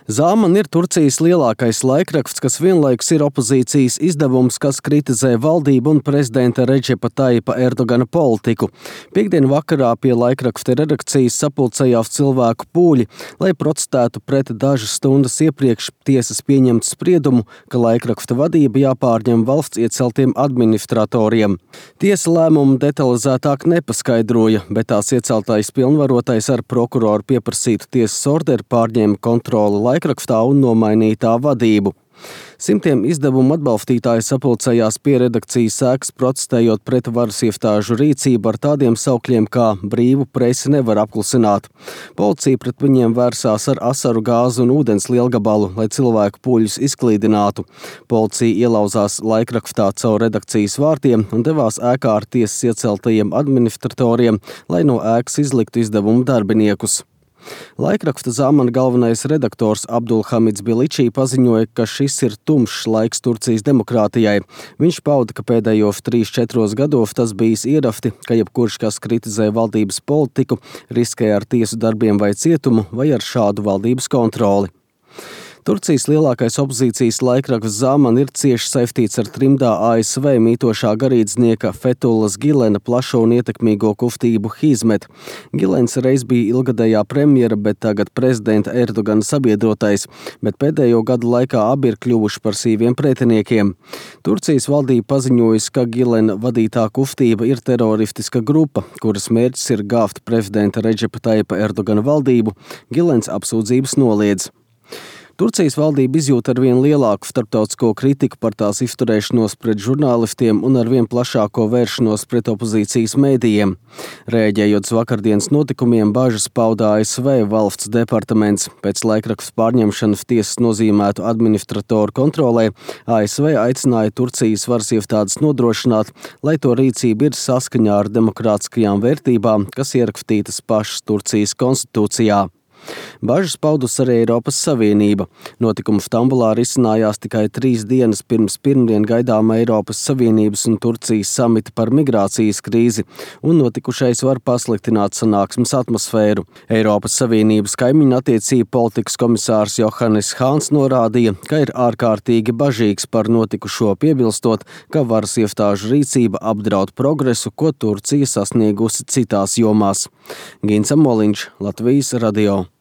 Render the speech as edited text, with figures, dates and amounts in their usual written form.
Zaman ir Turcijas lielākais laikraksts, kas vienlaikus ir opozīcijas izdevums, kas kritizē valdību un prezidenta Redžepa Tayyipa Erdogana politiku. Piektdien vakarā pie laikraksta redakcijas sapulcējās cilvēku pūļi, lai protestētu pret dažas stundas iepriekš tiesas pieņemtu spriedumu, ka laikraksta vadība jāpārņem valsts ieceltiem administratoriem. Tiesa lēmumu detalizētāk nepaskaidroja, bet tās ieceltais pilnvarotais ar prokuroru pieprasītu tiesas orderu pārņēma kontroli laikrakstā un nomainīja tā vadību. Simtiem izdevumu atbalstītāji sapulcējās pie redakcijas ēkas, protestējot pret varas iestāžu rīcību ar tādiem saukļiem, kā brīvu presi nevar apklusināt. Policija pret viņiem vērsās ar asaru gāzi un ūdens lielgabalu, lai cilvēku pūļus izklīdinātu. Policija ielauzās laikrakstā caur redakcijas vārtiem un devās ēkā ar tiesas ieceltajiem administratoriem, lai no ēkas izliktu izdevumu darbiniekus. Laikraksta Zaman galvenais redaktors Abdulhamids Biličī paziņoja, ka šis ir tumšs laiks Turcijas demokrātijai. Viņš pauda, ka pēdējos 3-4 gados tas bijis ierasti, ka jebkurš, kas kritizē valdības politiku, riskē ar tiesu darbiem vai cietumu vai ar šādu valdības kontroli. Turcijas lielākais opozīcijas laikraksts Zaman ir cieši saistīts ar trimdā ASV mītošā garīdznieka Fethullas Gilena plašo un ietekmīgo kustību Hizmet. Gilens reiz bija ilgadējā premjera, bet tagad prezidenta Erdogana sabiedrotais, bet pēdējo gadu laikā abi ir kļuvuši par sīviem pretiniekiem. Turcijas valdība paziņojusi, ka Gilena vadītā kustība ir teroristiska grupa, kuras mērķis ir gāzt prezidenta Redžepa Tayyipa Erdogana valdību. Gilens apsūdzības noliedz. Turcijas valdība izjūt ar vien lielāku starptautisko kritiku par tās izturēšanos pret žurnālistiem un ar vien plašāko vēršanos pret opozīcijas mēdījiem. Rēģējot uz vakardienas notikumiem, bažas pauda ASV valsts departaments. Pēc laikraksta pārņemšanas tiesas nozīmētu administratoru kontrolē, ASV aicināja Turcijas varas iestādes nodrošināt, lai to rīcība ir saskaņā ar demokrātiskajām vērtībām, kas ierakstītas pašas Turcijas konstitūcijā. Bažas paudus arī Eiropas Savienība. Notikums Stambulā risinājās tikai 3 dienas pirms pirmdien gaidāma Eiropas Savienības un Turcijas samita par migrācijas krīzi, un notikušais var pasliktināt sanāksmes atmosfēru. Eiropas Savienības kaimiņu attiecību politikas komisārs Johannes Hāns norādīja, ka ir ārkārtīgi bažīgs par notikušo, piebilstot, ka varas iestāžu rīcība apdraud progresu, ko Turcija sasniegusi citās jomās. Gins Amoliņš, Latvijas radio.